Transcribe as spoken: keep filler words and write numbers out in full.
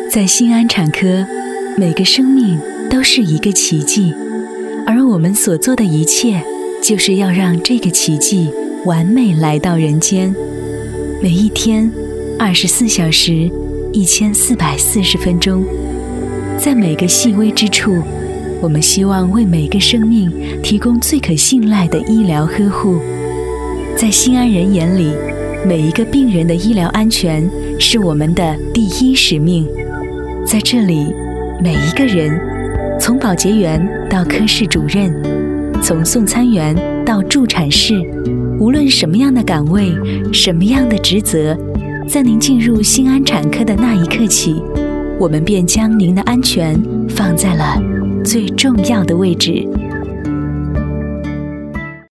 在新安产科，每个生命都是一个奇迹，而我们所做的一切，就是要让这个奇迹完美来到人间。每一天，二十四小时，一千四百四十分钟，在每个细微之处，我们希望为每个生命提供最可信赖的医疗呵护。在新安人眼里，每一个病人的医疗安全是我们的第一使命。在这里，每一个人，从保洁员到科室主任，从送餐员到助产士，无论什么样的岗位，什么样的职责，在您进入新安产科的那一刻起，我们便将您的安全放在了最重要的位置。